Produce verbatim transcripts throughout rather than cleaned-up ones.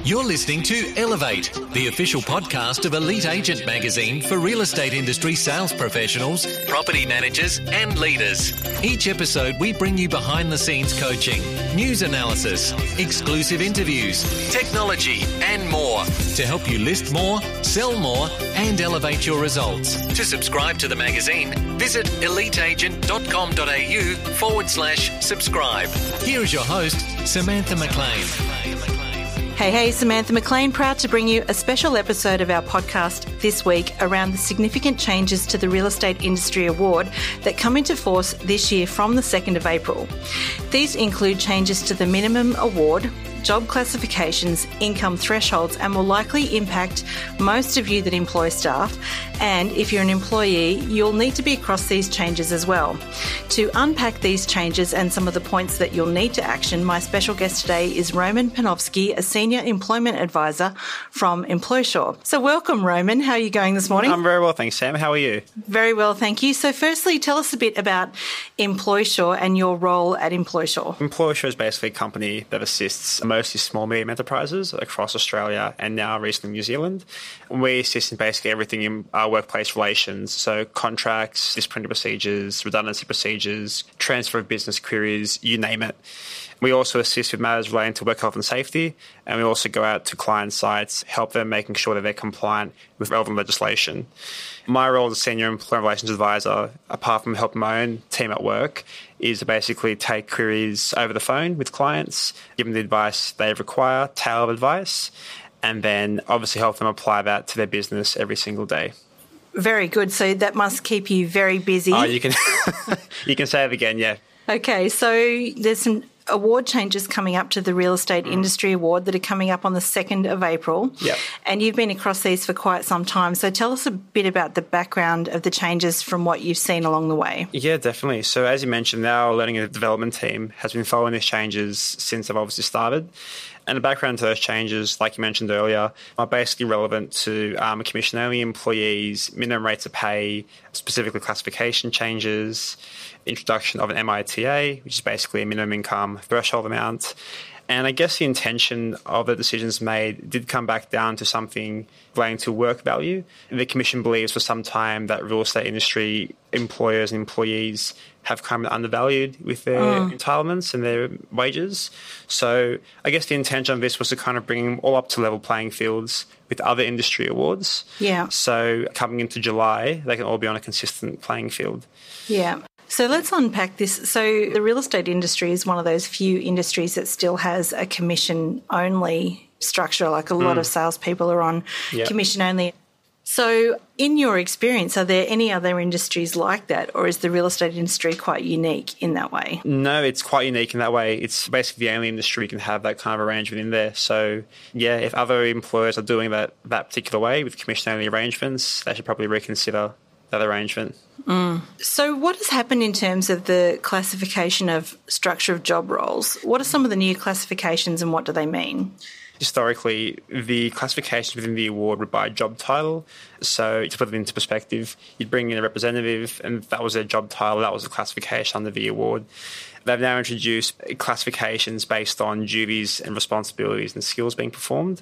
You're listening to Elevate, the official podcast of Elite Agent magazine for real estate industry sales professionals, property managers and leaders. Each episode we bring you behind the scenes coaching, news analysis, exclusive interviews, technology and more to help you list more, sell more and elevate your results. To subscribe to the magazine, visit eliteagent.com.au forward slash subscribe. Here is your host, Samantha McLean. Hey, hey, Samantha McLean, proud to bring you a special episode of our podcast this week around the significant changes to the Real Estate Industry Award that come into force this year from the second of April. These include changes to the minimum award, job classifications, income thresholds, and will likely impact most of you that employ staff. And if you're an employee, you'll need to be across these changes as well. To unpack these changes and some of the points that you'll need to action, my special guest today is Roman Panofsky, a Senior Employment Advisor from EmploySure. So welcome, Roman. How are you going this morning? I'm very well, thanks, Sam. How are you? Very well, thank you. So firstly, tell us a bit about EmploySure and your role at EmploySure. EmploySure is basically a company that assists mostly small, medium enterprises across Australia and now recently New Zealand. We assist in basically everything in our workplace relations, so contracts, disciplinary procedures, redundancy procedures, transfer of business queries, you name it. We also assist with matters relating to work health and safety, and we also go out to client sites, help them making sure that they're compliant with relevant legislation. My role as a Senior Employment Relations Advisor, apart from helping my own team at work, is to basically take queries over the phone with clients, give them the advice they require, tailored advice, and then obviously help them apply that to their business every single day. Very good. So that must keep you very busy. Oh, you can you can say it again, yeah. Okay, so there's some award changes coming up to the Real Estate mm. Industry Award that are coming up on the second of April. Yep. And you've been across these for quite some time. So tell us a bit about the background of the changes from what you've seen along the way. Yeah, definitely. So as you mentioned, our learning and development team has been following these changes since they've obviously started. And the background to those changes, like you mentioned earlier, are basically relevant to um, commission-only employees, minimum rates of pay, specifically classification changes, introduction of an M I T A, which is basically a minimum income threshold amount. And I guess the intention of the decisions made did come back down to something relating to work value. The Commission believes for some time that real estate industry employers and employees have kind of undervalued with their mm. entitlements and their wages. So I guess the intention of this was to kind of bring them all up to level playing fields with other industry awards. Yeah. So coming into July, they can all be on a consistent playing field. Yeah. So let's unpack this. So the real estate industry is one of those few industries that still has a commission-only structure, like a lot mm. of salespeople are on yep. commission-only. So in your experience, are there any other industries like that, or is the real estate industry quite unique in that way? No, it's quite unique in that way. It's basically the only industry you can have that kind of arrangement in there. So, yeah, if other employers are doing that, that particular way with commission-only arrangements, they should probably reconsider that arrangement. Mm. So what has happened in terms of the classification of structure of job roles? What are some of the new classifications and what do they mean? Historically, the classifications within the award were by job title. So to put it into perspective, you'd bring in a representative and that was their job title, that was the classification under the award. They've now introduced classifications based on duties and responsibilities and skills being performed.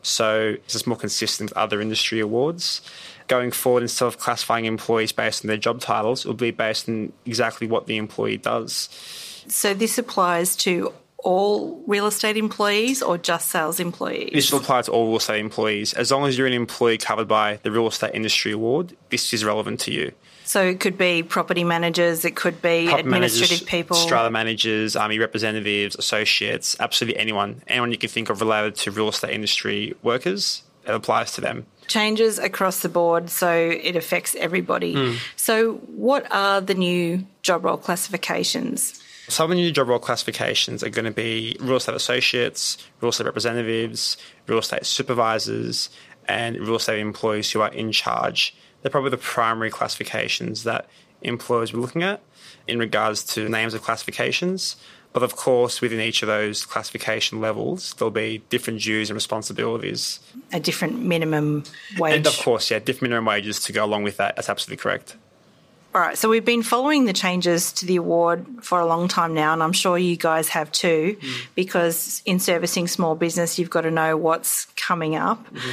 So it's just more consistent with other industry awards. Going forward, instead of classifying employees based on their job titles, it will be based on exactly what the employee does. So this applies to all real estate employees or just sales employees? This will apply to all real estate employees. As long as you're an employee covered by the Real Estate Industry Award, this is relevant to you. So it could be property managers, it could be property administrative managers, people. Strata managers, army representatives, associates, absolutely anyone. Anyone you can think of related to real estate industry workers, it applies to them. Changes across the board, so it affects everybody. Mm. So what are the new job role classifications? Some of the new job role classifications are going to be real estate associates, real estate representatives, real estate supervisors, and real estate employees who are in charge. They're probably the primary classifications that employers were looking at in regards to names of classifications. But of course, within each of those classification levels, there'll be different duties and responsibilities. A different minimum wage. And of course, yeah, different minimum wages to go along with that. That's absolutely correct. All right, so we've been following the changes to the award for a long time now, and I'm sure you guys have too, mm. because in servicing small business, you've got to know what's coming up. Mm-hmm.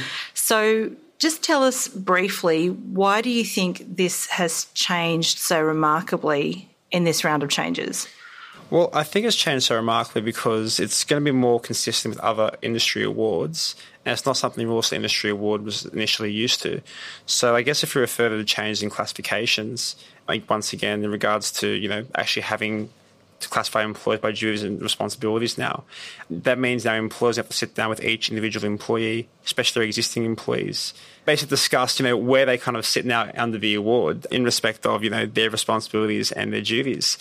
So just tell us briefly, why do you think this has changed so remarkably in this round of changes? Well, I think it's changed so remarkably because it's going to be more consistent with other industry awards, and it's not something the Real Estate Industry Award was initially used to. So I guess if you refer to the changes in classifications, I think once again, in regards to, you know, actually having to classify employees by duties and responsibilities now, that means now employers have to sit down with each individual employee, especially their existing employees, basically discuss, you know, where they kind of sit now under the award in respect of, you know, their responsibilities and their duties.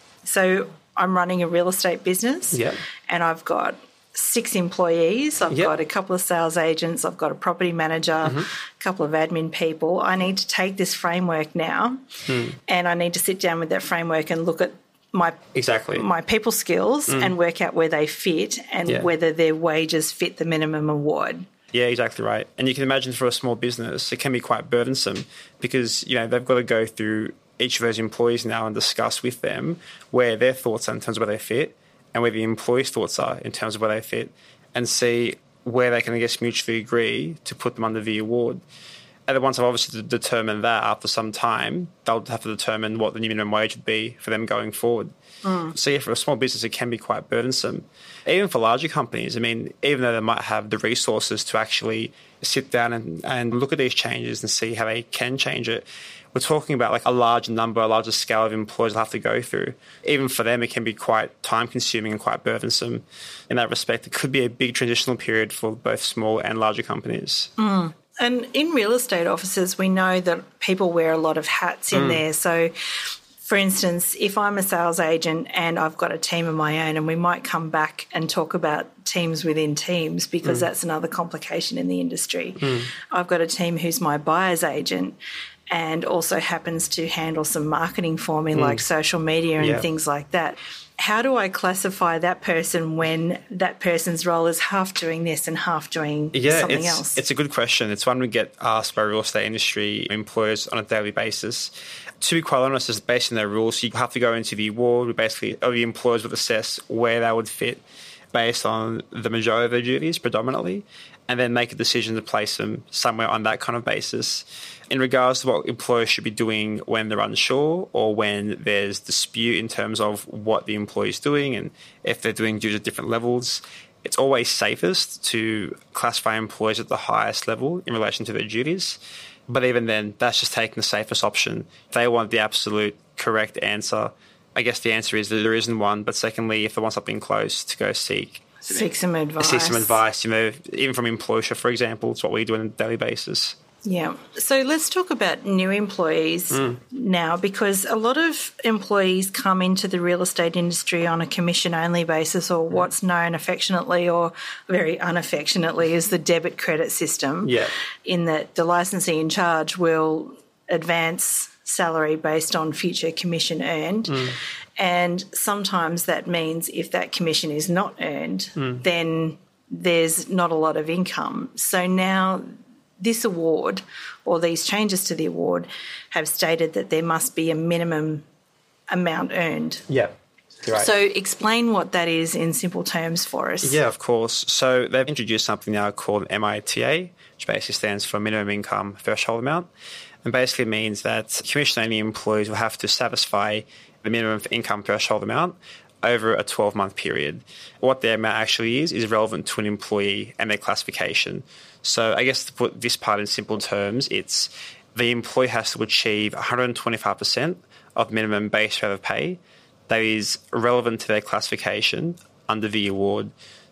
So I'm running a real estate business, yep. and I've got six employees. I've yep. got a couple of sales agents. I've got a property manager, mm-hmm. a couple of admin people. I need to take this framework now, mm. and I need to sit down with that framework and look at my exactly my people skills mm. and work out where they fit and yeah. whether their wages fit the minimum award. Yeah, exactly right. And you can imagine for a small business, it can be quite burdensome because, you know, they've got to go through each of those employees now and discuss with them where their thoughts are in terms of where they fit and where the employees' thoughts are in terms of where they fit, and see where they can, I guess, mutually agree to put them under the award. And then once I've obviously determined that, after some time, they'll have to determine what the new minimum wage would be for them going forward. Mm. So yeah, for a small business, it can be quite burdensome. Even for larger companies, I mean, even though they might have the resources to actually sit down and, and look at these changes and see how they can change it, we're talking about like a larger number, a larger scale of employees they'll have to go through. Even for them, it can be quite time-consuming and quite burdensome. In that respect, it could be a big transitional period for both small and larger companies. Mm. And in real estate offices, we know that people wear a lot of hats in mm. there. So, for instance, if I'm a sales agent and I've got a team of my own, and we might come back and talk about teams within teams because mm. that's another complication in the industry. Mm. I've got a team who's my buyer's agent and also happens to handle some marketing for me, mm. like social media and yeah. things like that. How do I classify that person when that person's role is half doing this and half doing yeah, something it's, else? It's a good question. It's one we get asked by real estate industry employers on a daily basis. To be quite honest, it's based on their rules. So you have to go into the award. We basically, or the employers would assess where they would fit based on the majority of their duties predominantly, and then make a decision to place them somewhere on that kind of basis. In regards to what employers should be doing when they're unsure or when there's dispute in terms of what the employee is doing and if they're doing duties at different levels, it's always safest to classify employees at the highest level in relation to their duties. But even then, that's just taking the safest option. If they want the absolute correct answer, I guess the answer is that there isn't one. But secondly, if they want something close, to go seek Seek some advice. Seek some advice, you know, even from Employshare, for example. It's what we do on a daily basis. Yeah. So let's talk about new employees mm. now, because a lot of employees come into the real estate industry on a commission-only basis, or what's known affectionately or very unaffectionately as the debit credit system, yeah. in that the licensee in charge will advance salary based on future commission earned. Mm. And sometimes that means if that commission is not earned, mm. then there's not a lot of income. So now this award, or these changes to the award, have stated that there must be a minimum amount earned. Yeah. Right. So explain what that is in simple terms for us. Yeah, of course. So they've introduced something now called M I T A, which basically stands for Minimum Income Threshold Amount, and basically means that commission-only employees will have to satisfy the minimum income threshold amount over a twelve-month period. What the amount actually is is relevant to an employee and their classification. So I guess to put this part in simple terms, it's the employee has to achieve one hundred twenty-five percent of minimum base rate of pay that is relevant to their classification under the award.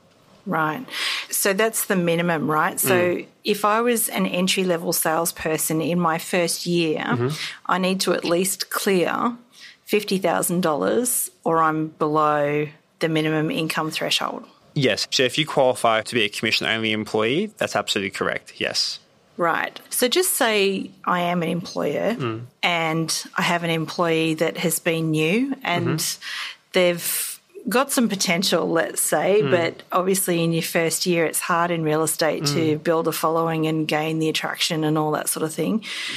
Right. So that's the minimum, right? So mm. if I was an entry-level salesperson in my first year, mm-hmm. I need to at least clear fifty thousand dollars or I'm below the minimum income threshold. Yes. So if you qualify to be a commission-only employee, that's absolutely correct, yes. Right. So just say I am an employer mm. and I have an employee that has been new and mm-hmm. they've got some potential, let's say, mm. but obviously in your first year it's hard in real estate mm. to build a following and gain the attraction and all that sort of thing.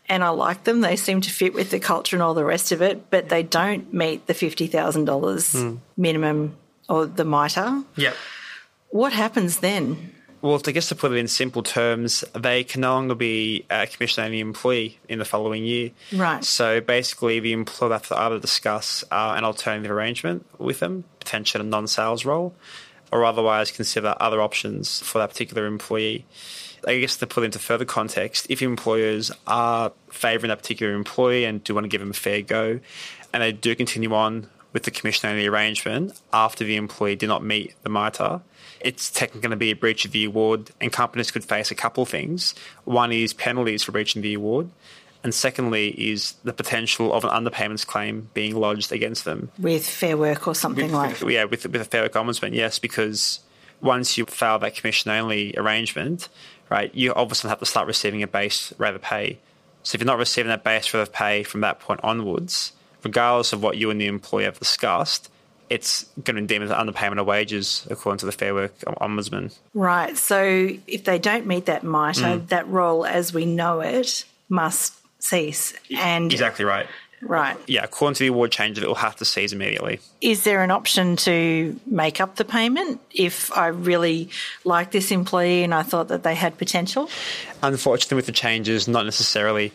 and I like them. They seem to fit with the culture and all the rest of it, but they don't meet the fifty thousand dollars mm. minimum or the MITRE. Yep. What happens then? Well, I guess to put it in simple terms, they can no longer be a commission-only employee in the following year. Right. So basically the employer will have to either discuss uh, an alternative arrangement with them, potentially a non-sales role, or otherwise consider other options for that particular employee. I guess to put into further context, if employers are favouring that particular employee and do want to give them a fair go, and they do continue on with the commission-only arrangement after the employee did not meet the MITRE, it's technically going to be a breach of the award, and companies could face a couple of things. One is penalties for breaching the award, and secondly is the potential of an underpayments claim being lodged against them. With Fair Work or something with, like that? Yeah, with, with a Fair Work Ombudsman, yes, because once you fail that commission-only arrangement, right, you obviously have to start receiving a base rate of pay. So if you're not receiving that base rate of pay from that point onwards, regardless of what you and the employer have discussed, it's going to be deemed as underpayment of wages according to the Fair Work Ombudsman. Right. So if they don't meet that MITRE, mm. that role as we know it must cease. And exactly right. Right. Yeah, according to the award change, it will have to cease immediately. Is there an option to make up the payment if I really like this employee and I thought that they had potential? Unfortunately, with the changes, not necessarily.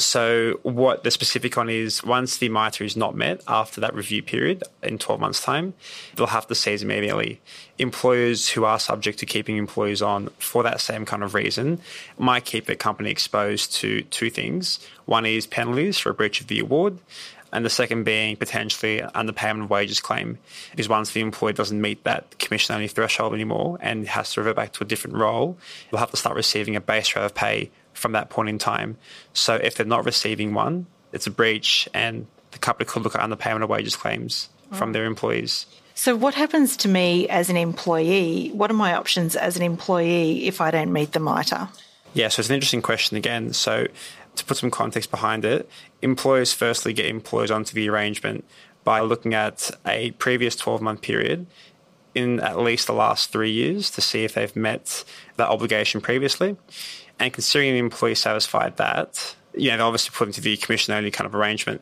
So what the specific one is, once the MITRE is not met after that review period in twelve months' time, they'll have to cease immediately. Employers who are subject to keeping employees on for that same kind of reason might keep their company exposed to two things. One is penalties for a breach of the award, and the second being potentially underpayment of wages claim, because once the employee doesn't meet that commission-only threshold anymore and has to revert back to a different role, they'll have to start receiving a base rate of pay from that point in time. So if they're not receiving one, it's a breach, and the company could look at underpayment of wages claims oh. from their employees. So what happens to me as an employee? What are my options as an employee if I don't meet the MITRE? Yeah, so it's an interesting question again. So to put some context behind it, employers firstly get employees onto the arrangement by looking at a previous twelve-month period in at least the last three years to see if they've met that obligation previously. And considering the employee satisfied that, you know, they obviously put into the commission-only kind of arrangement.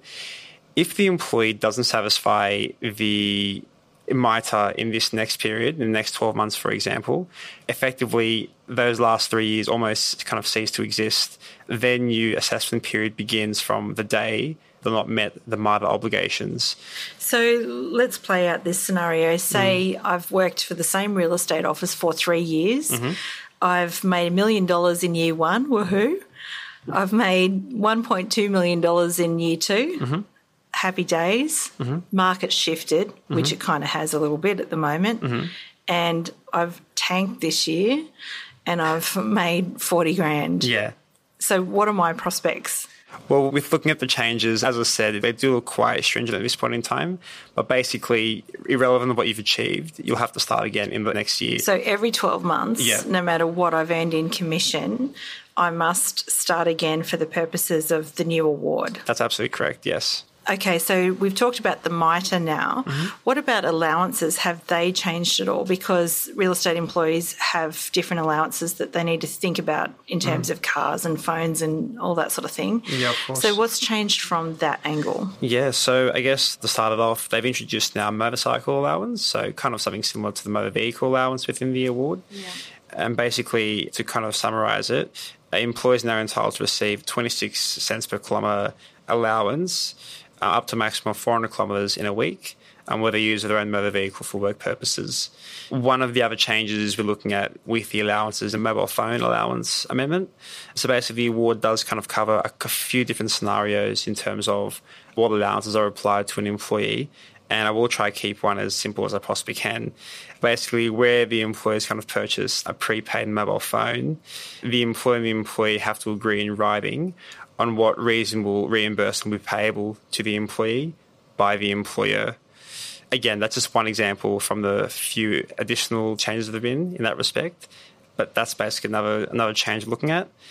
If the employee doesn't satisfy the MITRE in this next period, in the next twelve months, for example, effectively those last three years almost kind of cease to exist. Then your assessment period begins from the day they're not met the MITRE obligations. So let's play out this scenario. Say mm. I've worked for the same real estate office for three years. Mm-hmm. I've made a million dollars in year one, woohoo. I've made one point two million dollars in year two. Mm-hmm. Happy days. Mm-hmm. Market shifted, mm-hmm. which it kind of has a little bit at the moment. Mm-hmm. And I've tanked this year and I've made forty grand. Yeah. So what are my prospects? Well, with looking at the changes, as I said, they do look quite stringent at this point in time. But basically, irrelevant of what you've achieved, you'll have to start again in the next year. So every twelve months, yeah. no matter what I've earned in commission, I must start again for the purposes of the new award. That's absolutely correct, yes. Okay, so we've talked about the MITRE now. Mm-hmm. What about allowances? Have they changed at all? Because real estate employees have different allowances that they need to think about in terms mm. of cars and phones and all that sort of thing. Yeah, of course. So what's changed from that angle? Yeah, so I guess to start it off, they've introduced now motorcycle allowance, so kind of something similar to the motor vehicle allowance within the award. Yeah. And basically, to kind of summarise it, employees are now entitled to receive twenty-six cents per kilometre allowance, Uh, up to a maximum of four hundred kilometres in a week, and um, where they use their own motor vehicle for work purposes. One of the other changes we're looking at with the allowances is a mobile phone allowance amendment. So basically the award does kind of cover a, a few different scenarios in terms of what allowances are applied to an employee, and I will try to keep one as simple as I possibly can. Basically, where the employers kind of purchase a prepaid mobile phone, the employer and the employee have to agree in writing on what reasonable reimbursement will be payable to the employee by the employer. Again, that's just one example from the few additional changes that have been in that respect, but that's basically another another change we're looking at.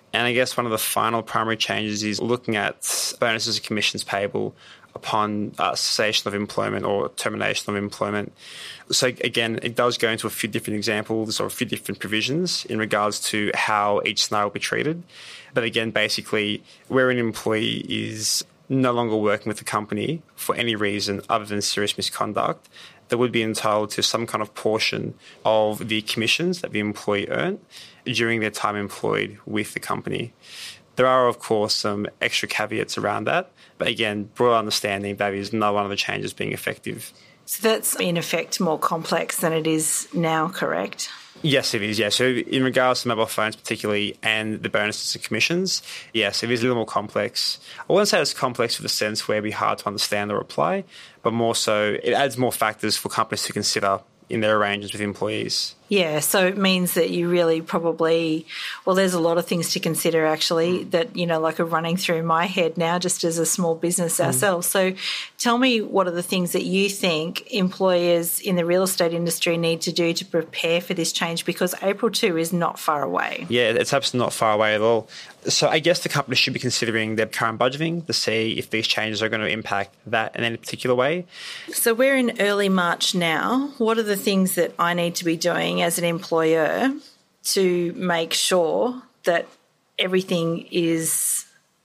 And I guess one of the final primary changes is looking at bonuses and commissions payable upon uh, cessation of employment or termination of employment. So again, it does go into a few different examples or a few different provisions in regards to how each scenario will be treated. But again, basically, where an employee is no longer working with the company for any reason other than serious misconduct, they would be entitled to some kind of portion of the commissions that the employee earned during their time employed with the company. There are, of course, some extra caveats around that. But again, broad understanding that is not one of the changes being effective. So that's in effect more complex than it is now, correct? Yes, it is, yeah. So in regards to mobile phones particularly and the bonuses and commissions, yes, it is a little more complex. I wouldn't say it's complex for the sense where it'd be hard to understand or apply, but more so it adds more factors for companies to consider in their arrangements with employees. Yeah, so it means that you really probably, well, there's a lot of things to consider actually that, you know, like are running through my head now just as a small business mm. ourselves. So tell me, what are the things that you think employers in the real estate industry need to do to prepare for this change? Because April second is not far away. Yeah, it's absolutely not far away at all. So I guess the company should be considering their current budgeting to see if these changes are going to impact that in any particular way. So we're in early March now. What are the things that I need to be doing as an employer to make sure that everything is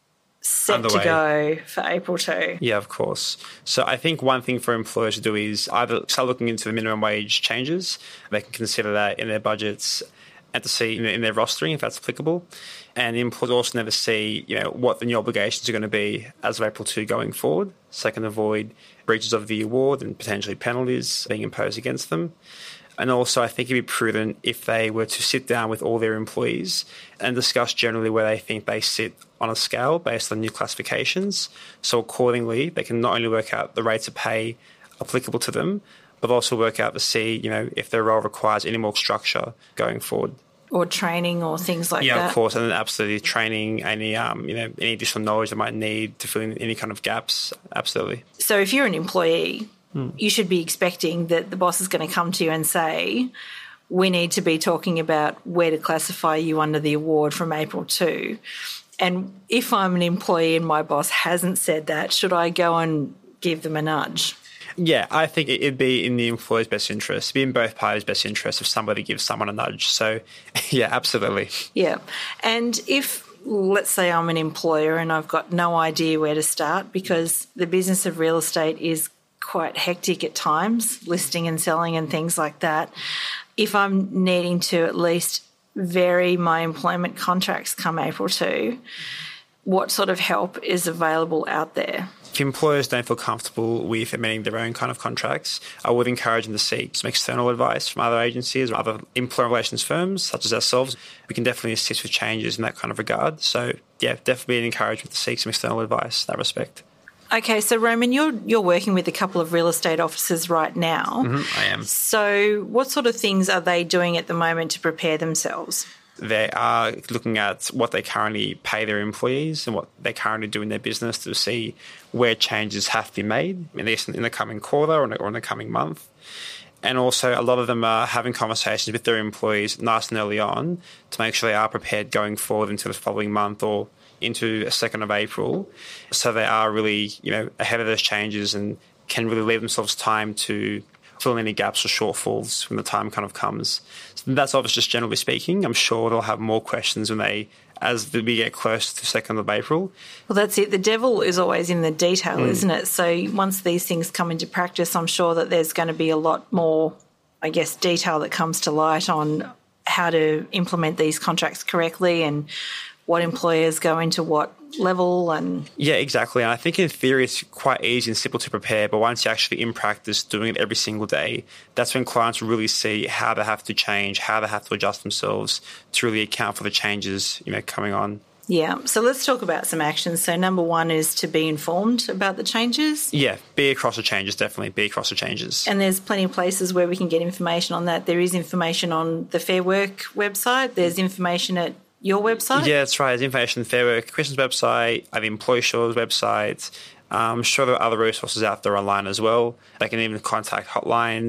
set Underway. to go for April second? Yeah, of course. So I think one thing for employers to do is either start looking into the minimum wage changes. They can consider that in their budgets and to see in their rostering if that's applicable. And employers also never see, you know, what the new obligations are going to be as of April second going forward, so they can avoid breaches of the award and potentially penalties being imposed against them. And also, I think it'd be prudent if they were to sit down with all their employees and discuss generally where they think they sit on a scale based on new classifications. So accordingly, they can not only work out the rates of pay applicable to them, but also work out to see, you know, if their role requires any more structure going forward. Or training or things like yeah, that. Yeah, of course, and then absolutely training, any um, you know, any additional knowledge they might need to fill in any kind of gaps. Absolutely. So if you're an employee, hmm. you should be expecting that the boss is going to come to you and say, we need to be talking about where to classify you under the award from April second. And if I'm an employee and my boss hasn't said that, should I go and give them a nudge? Yeah, I think it'd be in the employer's best interest, it'd be in both parties' best interest if somebody gives someone a nudge. So, yeah, absolutely. Yeah. And if, let's say I'm an employer and I've got no idea where to start because the business of real estate is quite hectic at times, listing and selling and things like that, if I'm needing to at least vary my employment contracts come April second, what sort of help is available out there? If employers don't feel comfortable with amending their own kind of contracts, I would encourage them to seek some external advice from other agencies or other employment relations firms such as ourselves. We can definitely assist with changes in that kind of regard. So, yeah, definitely an encouragement to seek some external advice in that respect. Okay, so Roman, you're you're working with a couple of real estate officers right now. Mm-hmm, I am. So what sort of things are they doing at the moment to prepare themselves? They are looking at what they currently pay their employees and what they currently do in their business to see where changes have to be made in the, in the coming quarter or in, the, or in the coming month. And also a lot of them are having conversations with their employees nice and early on to make sure they are prepared going forward into the following month or into the second of April. So they are really, you know, ahead of those changes and can really leave themselves time to fill in any gaps or shortfalls when the time kind of comes. So that's obviously just generally speaking. I'm sure they'll have more questions when they, as we get close to the second of April. Well, that's it. The devil is always in the detail, mm. isn't it? So once these things come into practice, I'm sure that there's going to be a lot more, I guess, detail that comes to light on how to implement these contracts correctly and what employers go into what level. And yeah, exactly. And I think in theory it's quite easy and simple to prepare, but once you're actually in practice doing it every single day, that's when clients really see how they have to change, how they have to adjust themselves to really account for the changes, you know, coming on. Yeah. So let's talk about some actions. So number one is to be informed about the changes. Yeah, be across the changes, definitely. Be across the changes. And there's plenty of places where we can get information on that. There is information on the Fair Work website. There's information at your website? Yeah, that's right. There's information on the Fair Work Commission's website, the Employee Shores website. I'm sure there are other resources out there online as well. They can even contact hotlines.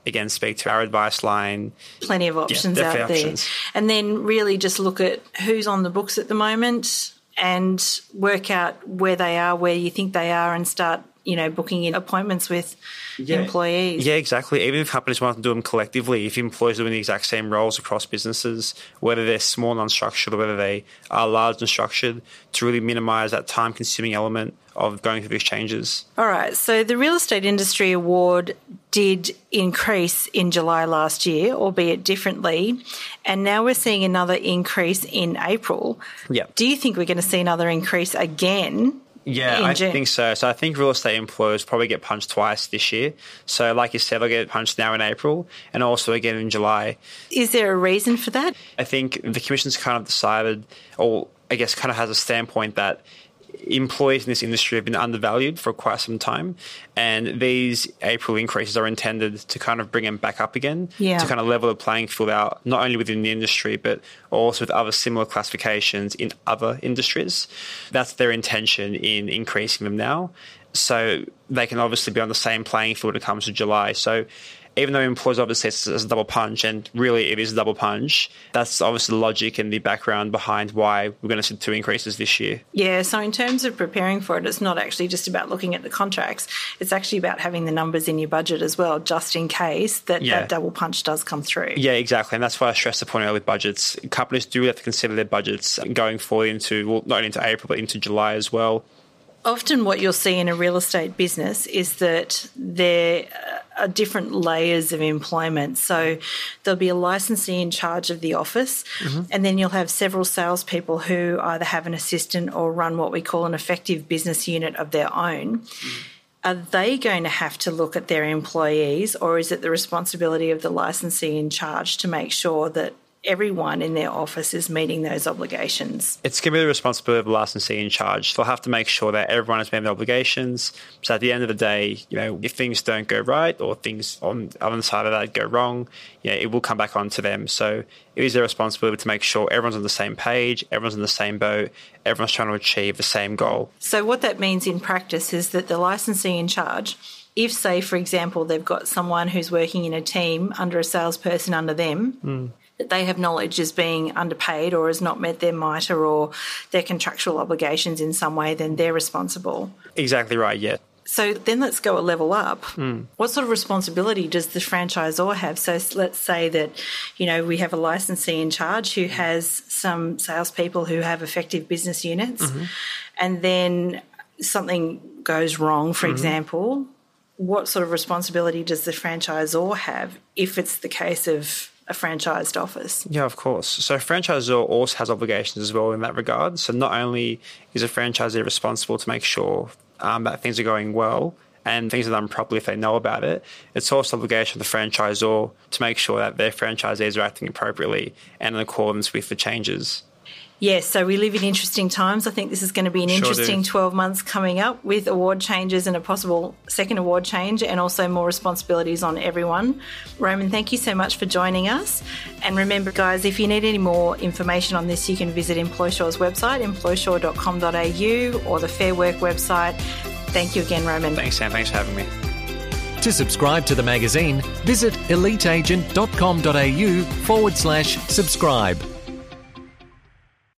again, speak to our advice line. Plenty of options yeah, out there. Options. And then really just look at who's on the books at the moment and work out where they are, where you think they are, and start, you know, booking in appointments with yeah. employees. Yeah, exactly. Even if companies want to do them collectively, if employees are doing the exact same roles across businesses, whether they're small and unstructured or whether they are large and structured, to really minimise that time-consuming element of going through these changes. All right. So the Real Estate Industry Award did increase in July last year, albeit differently, and now we're seeing another increase in April. Yeah. Do you think we're going to see another increase again? Yeah, I June. think so. So I think real estate employers probably get punched twice this year. So like you said, they'll get punched now in April and also again in July. Is there a reason for that? I think the Commission's kind of decided, or I guess kind of has a standpoint that employees in this industry have been undervalued for quite some time, and these April increases are intended to kind of bring them back up again, yeah. to kind of level the playing field out, not only within the industry, but also with other similar classifications in other industries. That's their intention in increasing them now. So they can obviously be on the same playing field when it comes to July. So even though employers obviously say it's a double punch, and really it is a double punch, that's obviously the logic and the background behind why we're going to see two increases this year. Yeah, so in terms of preparing for it, it's not actually just about looking at the contracts. It's actually about having the numbers in your budget as well, just in case that yeah. that double punch does come through. Yeah, exactly. And that's why I stress the point earlier with budgets. Companies do have to consider their budgets going forward into, well, not only into April, but into July as well. Often what you'll see in a real estate business is that there are different layers of employment. So there'll be a licensee in charge of the office, mm-hmm. and then you'll have several salespeople who either have an assistant or run what we call an effective business unit of their own. Mm. Are they going to have to look at their employees, or is it the responsibility of the licensee in charge to make sure that everyone in their office is meeting those obligations? It's going to be the responsibility of the licensee in charge. They'll have to make sure that everyone has meeting their obligations. So at the end of the day, you know, if things don't go right or things on the other side of that go wrong, you know, it will come back onto them. So it is their responsibility to make sure everyone's on the same page, everyone's in the same boat, everyone's trying to achieve the same goal. So what that means in practice is that the licensee in charge, if, say, for example, they've got someone who's working in a team under a salesperson under them, mm. that they have knowledge is being underpaid or has not met their MITRE or their contractual obligations in some way, then they're responsible. Exactly right, yeah. So then let's go a level up. Mm. What sort of responsibility does the franchisor have? So let's say that, you know, we have a licensee in charge who has some salespeople who have effective business units, mm-hmm. and then something goes wrong, for mm-hmm. example. What sort of responsibility does the franchisor have if it's the case of a franchised office? Yeah, of course. So a franchisor also has obligations as well in that regard. So not only is a franchisee responsible to make sure um, that things are going well and things are done properly if they know about it, it's also obligation of the franchisor to make sure that their franchisees are acting appropriately and in accordance with the changes. Yes, so we live in interesting times. I think this is going to be an sure interesting do. twelve months coming up with award changes and a possible second award change, and also more responsibilities on everyone. Roman, thank you so much for joining us. And remember, guys, if you need any more information on this, you can visit Employshore's website, employsure dot com dot a u, or the Fair Work website. Thank you again, Roman. Thanks, Sam. Thanks for having me. To subscribe to the magazine, visit eliteagent dot com dot a u forward slash subscribe.